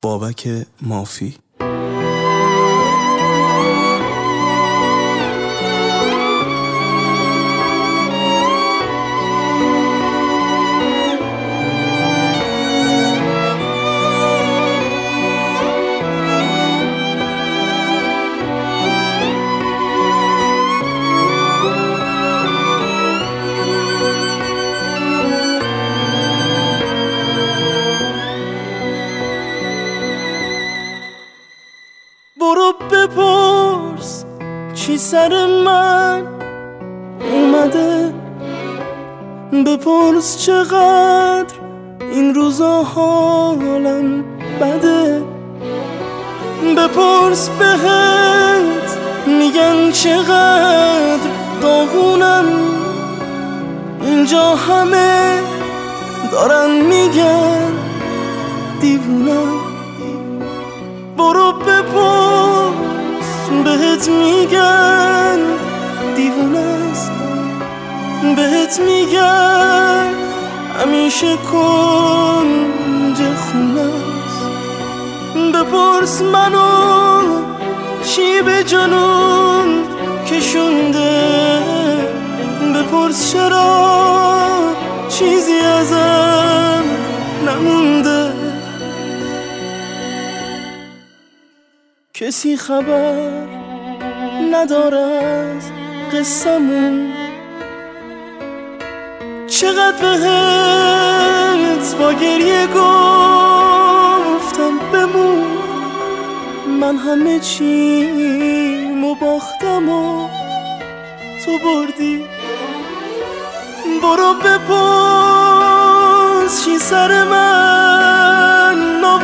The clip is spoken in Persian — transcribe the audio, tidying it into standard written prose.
بابک مافی. برو بپرس چی سر من اومده، بپرس چقدر این روزا حالم بده، بپرس بهت میگن چقدر داغونم، اینجا همه دارن میگن دیوونم. برو بپرس بهت میگن دیوونه است، بهت میگن همیشه کنج خونه است. بپرس منو چی به جنون کشونده، بپرس چرا چیزی ازم نمونده. کسی خبر نداره از قصمون، چقدر بهت با گریه گفتم بمون، من همه چیمو باختم و تو بردی. برو بپرس چی سر من